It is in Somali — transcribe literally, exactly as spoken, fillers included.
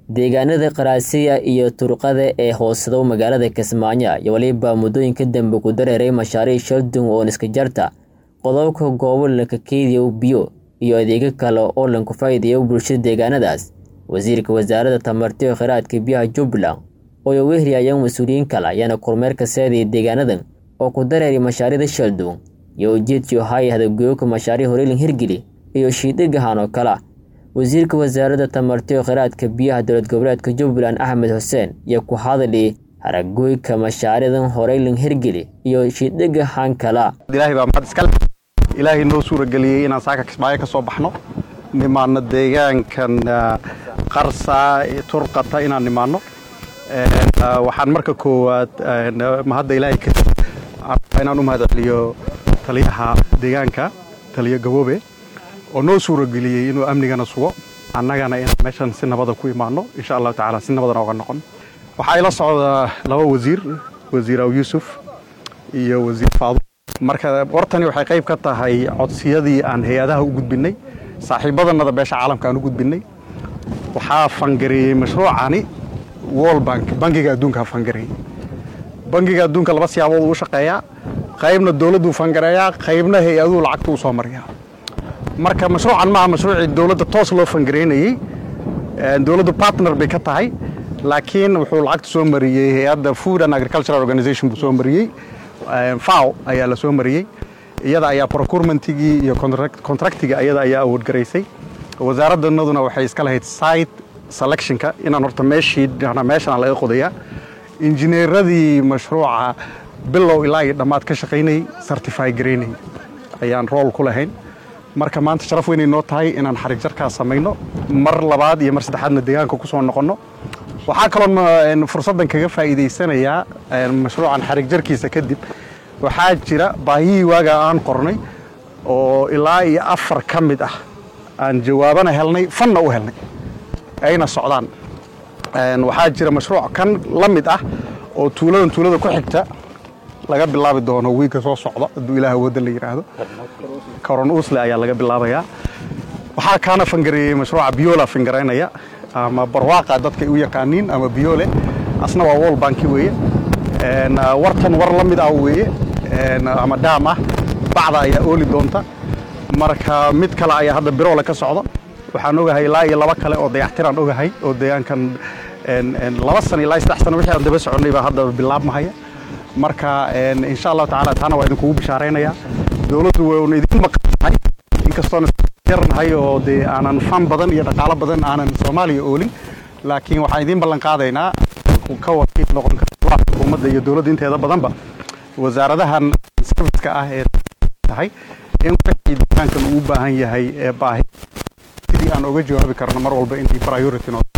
deegaanada Qaraasiya iyo Turqada ee hoosada magaalada Kismaayo iyo waliba muddooyinka dambe ku dareeray mashaariic shaldun oo iska jarta qodobka gobolka Kenya biyo iyo adeegyo kale oo lan ku faa'iideeyo bulshada deegaanadaas. Wasiirka Wasaaradda Tamarta iyo Kheyraadka Biyaha Jubbaland oo ay weerarayaan mas'uuliyiin kale ayaana kormeerka saadiyay deegaanadan oo ku dareeray mashaariicda shaldun iyo ujeedkii hay'adda go'aanka mashaariic horeelin hirgeli iyo shiidagahan oo kala. Wasiirka Wasaaradda Tamarta iyo Kheyraadka Biyaha Dowlad Goboleedka Jubbaland Axmed Xuseen iyo ku hadlay haragooyinka mashaariicdan horeelin hirgeli iyo shiidagahan kala. Ilaahay baa mahad iska leh. Ilaahay noo suura galiyay inaan saaka Kismaayo ka soo baxno nimaana deegaankan Qarsa Turqata inaan nimaano waxaan marka koowaad mahadda Ilaahay ka inaan u mahadceliyo taliyaha deegaanka taliya Gaboobe oo noo suura galiyay inuu amnigana sugo annagana in meeshan si nabad ku imaano insha Allah taala si nabad uga noqon. Waxa ila socda laba wasiir wasiir Yuusuf iyo wasiir Faado marka wartani waxay qayb ka tahay codsiyadii aan hay'adaha u gudbinay saaxiibadana beesha caalamka aan u gudbinay waxa fangareeyay mashruucani World Bank bangiga adduunka fangareeyay bangiga adduunka laba siyaabood u shaqeeyaa qaybna dawladdu fangareeyaa qaybna hay'aduhu lacagta u soo mariyaa marka mashruucan ma mashruuci dawladda toos loo fangareeyay dawladdu partner bay ka tahay laakiin wuxuu lacagta soo mariyay hay'adda Food and Agricultural Organization buu soo mariyay F A O ayaa la soo mariyay iyada ayaa procurement-igi iyo contract-iga iyada ayaa awood gareysay wasaaraddanaduna waxay iska lahayd site selection-ka inaan horta meeshii meeshan laga qodayaa injineeradii mashruuca bilow ilaa dhamaad ka shaqeynay certify gareynay ayaan role ku lahayn marka maanta sharaf weyn inoo tahay inaan xarig jarka sameeyno mar labaad iyo mar saddexaadna deegaanka ku soo noqono waxa kale fursadan kaga faa'iideysanayaa mashruucan xarig jarkiisa kadib waxaa jira baahi waaga aan qornay oo ilaa iyo afar kamid ah aan jawaabana helnay fanna u helnay ayna socdaan een waxaa jira mashruuc kan la mid ah oo tuulada tuulada ku xigta laga bilaabi doono wiiga soo socda haduu Ilaahay wada la yiraahdo Karon Usle ayaa laga bilaabayaa waxa kaana fangareeyay mashruuca Biola fangareynaya ama barwaaqa dadka u yaqaaniin ama Biole asna waa World Bank weeye een wartan war la mid ah weeye een ama daama bacda ayaa ooli doonta marka mid kale ayaa hadda Biroole ka socda waxaan ogahay ilaa iyo laba kale oo dayactiraan ogahay oo deegaankan een een laba sano ilaa saddex sano wixii aan daba soconay baa hadda bilaabmahaya marka een insha Allah taala taana waa idin kugu bishaareynaya dawladdu way idin maqnay inkastoo yarnahay oo de aanan fan badan iyo dhaqaale badan aanan Soomaaliya oolin laakiin waxaan idin ballan qaadaynaa ka wakiil noqon kara xukuumadda iyo dawladda inteeda badanba wasaaradahan service-ka ah ee tahay in deegaankan uu u baahan yahay ee baahi sidii aan uga jawaabi karno mar walba intii priority